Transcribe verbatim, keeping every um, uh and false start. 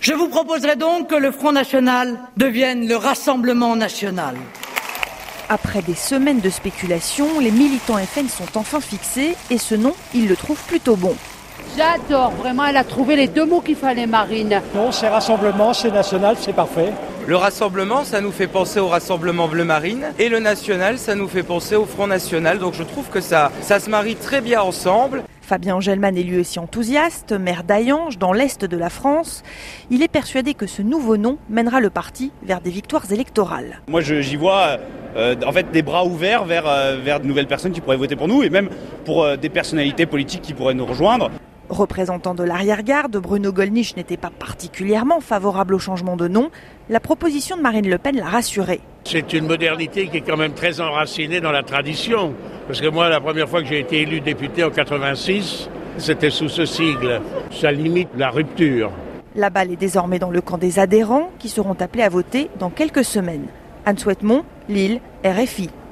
Je vous proposerai donc que le Front National devienne le Rassemblement National. Après des semaines de spéculation, les militants F N sont enfin fixés et ce nom, ils le trouvent plutôt bon. J'adore, vraiment, elle a trouvé les deux mots qu'il fallait, Marine. Non, c'est Rassemblement, c'est national, c'est parfait. Le Rassemblement, ça nous fait penser au Rassemblement Bleu Marine et le National, ça nous fait penser au Front National. Donc je trouve que ça, ça se marie très bien ensemble. Fabien Angelman est lui aussi enthousiaste, maire d'Hayange, dans l'est de la France. Il est persuadé que ce nouveau nom mènera le parti vers des victoires électorales. Moi, je, j'y vois euh, en fait des bras ouverts vers, euh, vers de nouvelles personnes qui pourraient voter pour nous et même pour euh, des personnalités politiques qui pourraient nous rejoindre. Représentant de l'arrière-garde, Bruno Gollnisch n'était pas particulièrement favorable au changement de nom. La proposition de Marine Le Pen l'a rassuré. C'est une modernité qui est quand même très enracinée dans la tradition. Parce que moi, la première fois que j'ai été élu député en quatre-vingt-six, c'était sous ce sigle. Ça limite la rupture. La balle est désormais dans le camp des adhérents qui seront appelés à voter dans quelques semaines. Anne Souhaitemont, Lille, R F I.